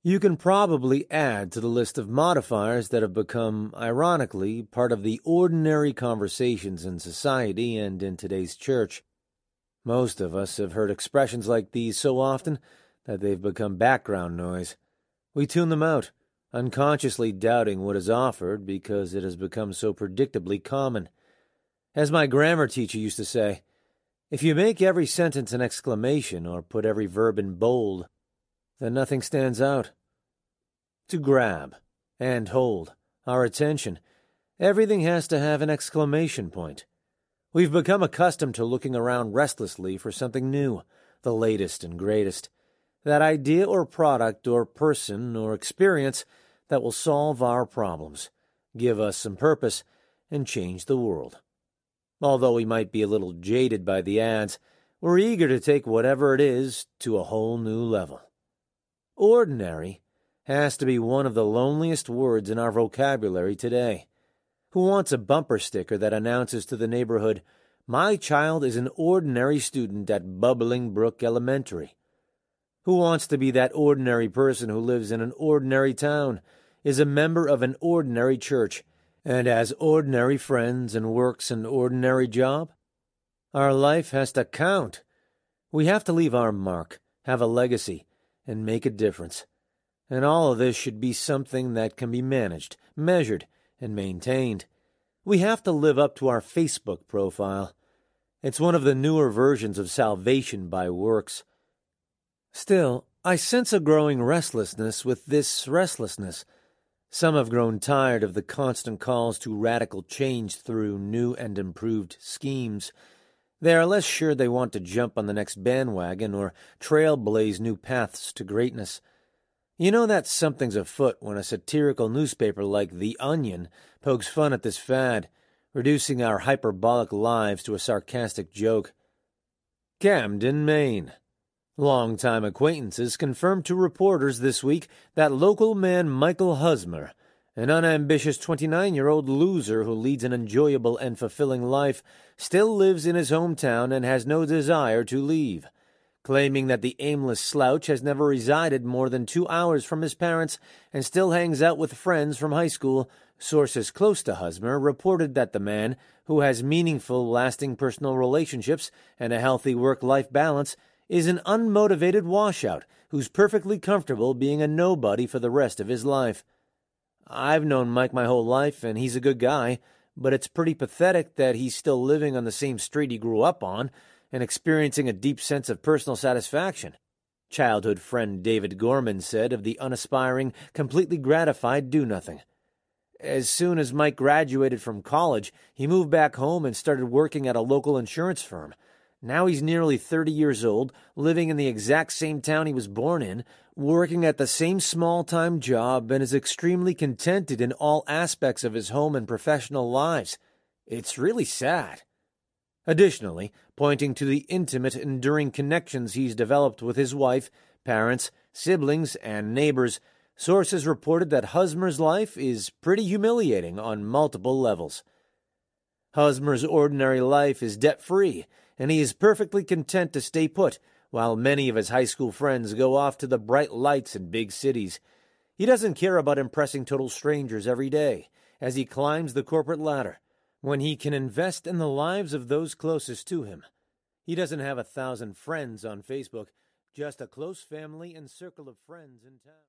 You can probably add to the list of modifiers that have become, ironically, part of the ordinary conversations in society and in today's church. Most of us have heard expressions like these so often that they've become background noise. We tune them out, unconsciously doubting what is offered because it has become so predictably common. As my grammar teacher used to say, if you make every sentence an exclamation or put every verb in bold, then nothing stands out. To grab and hold our attention, everything has to have an exclamation point. We've become accustomed to looking around restlessly for something new, the latest and greatest, that idea or product or person or experience that will solve our problems, give us some purpose, and change the world. Although we might be a little jaded by the ads, we're eager to take whatever it is to a whole new level. Ordinary has to be one of the loneliest words in our vocabulary today. Who wants a bumper sticker that announces to the neighborhood, "My child is an ordinary student at Bubbling Brook Elementary"? Who wants to be that ordinary person who lives in an ordinary town, is a member of an ordinary church, and has ordinary friends and works an ordinary job? Our life has to count. We have to leave our mark, have a legacy, and make a difference. And all of this should be something that can be managed, measured, and maintained. We have to live up to our Facebook profile. It's one of the newer versions of salvation by works. Still, I sense a growing restlessness with this restlessness. Some have grown tired of the constant calls to radical change through new and improved schemes. They are less sure they want to jump on the next bandwagon or trailblaze new paths to greatness. You know that something's afoot when a satirical newspaper like The Onion pokes fun at this fad, reducing our hyperbolic lives to a sarcastic joke. Camden, Maine. Longtime acquaintances confirmed to reporters this week that local man Michael Husmer, an unambitious 29-year-old loser who leads an enjoyable and fulfilling life, still lives in his hometown and has no desire to leave. Claiming that the aimless slouch has never resided more than 2 hours from his parents and still hangs out with friends from high school, sources close to Husmer reported that the man, who has meaningful, lasting personal relationships and a healthy work-life balance, is an unmotivated washout who's perfectly comfortable being a nobody for the rest of his life. I've known Mike my whole life, and he's a good guy, but it's pretty pathetic that he's still living on the same street he grew up on and experiencing a deep sense of personal satisfaction, childhood friend David Gorman said of the unaspiring, completely gratified do-nothing. As soon as Mike graduated from college, he moved back home and started working at a local insurance firm. Now he's nearly 30 years old, living in the exact same town he was born in, working at the same small-time job, and is extremely contented in all aspects of his home and professional lives. It's really sad. Additionally, pointing to the intimate, enduring connections he's developed with his wife, parents, siblings, and neighbors, sources reported that Husmer's life is pretty humiliating on multiple levels. Husmer's ordinary life is debt-free, and he is perfectly content to stay put, while many of his high school friends go off to the bright lights in big cities. He doesn't care about impressing total strangers every day, as he climbs the corporate ladder, when he can invest in the lives of those closest to him. He doesn't have 1,000 friends on Facebook, just a close family and circle of friends in town.